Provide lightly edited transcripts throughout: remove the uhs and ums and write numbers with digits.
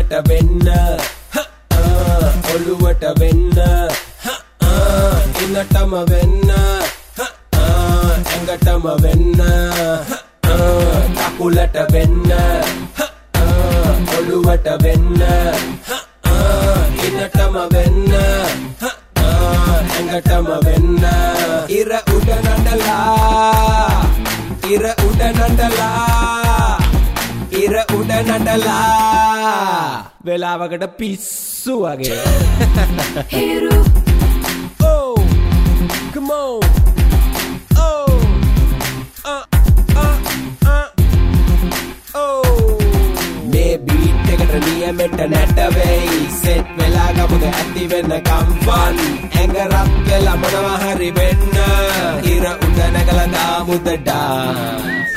කකුලට වෙන්න ඔළුවට වෙන්න ඉන්නටම වෙන්න ඇඟටම වෙන්න කකුලට වෙන්න ඔළුවට වෙන්න ඉන්නටම වෙන්න ඇඟටම වෙන්න ඉර උඩ නඩලා ඉර උඩ නඩලා ඉර උඩ නඩලා වෙලාවකට පිස්සු වගේ Hiru oh come on oh මේ බීට් එකට නියමෙට නැට වෙයි සෙට් වෙලා ගමුද ඇති වෙන්න කම්පන් ඇඟ රත් වෙලා මොනවා හරි වෙන්න ඉර උඩ නැගලා දාමුද ඩාන්ස්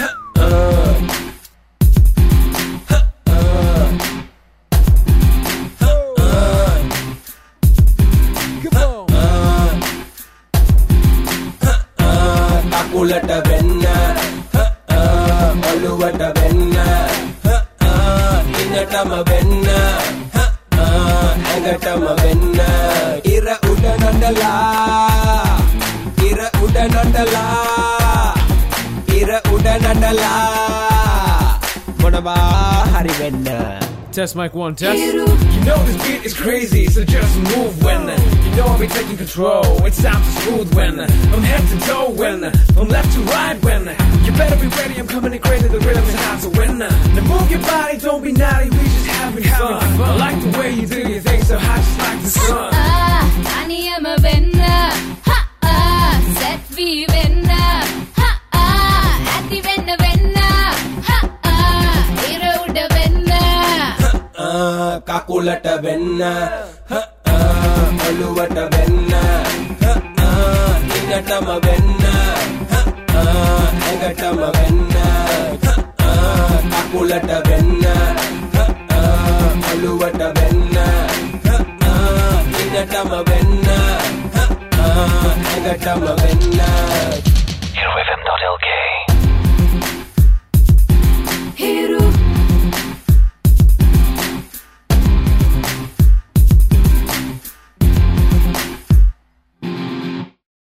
කකුලට වෙන්න ඔළුවට වෙන්න ඉන්නටම වෙන්න ඇඟටම වෙන්න ඉර උඩ නඩලා ඉර උඩ නඩලා ඉර උඩ නඩලා මොනවා හරි වෙන්න Test mic 1 test. Hiru You know this beat is crazy, so just move when you know I'll be taking control. It sounds so smooth when I'm head to toe when from left to right when you better be ready. I'm coming in crazy. The rhythm is hot, so when now move your body, don't be naughty. We just having fun. I like the way you do your thing, so hot just like the sun. Aniyama venna set vi venna ati venna venna iru uda venna කකුලට වෙන්න ඔළුවට වෙන්න ඉන්නටම වෙන්න ඇඟටම වෙන්න කකුලට වෙන්න ඔළුවට වෙන්න ඉන්නටම වෙන්න ඇඟටම වෙන්න Hirufm.lk Hiru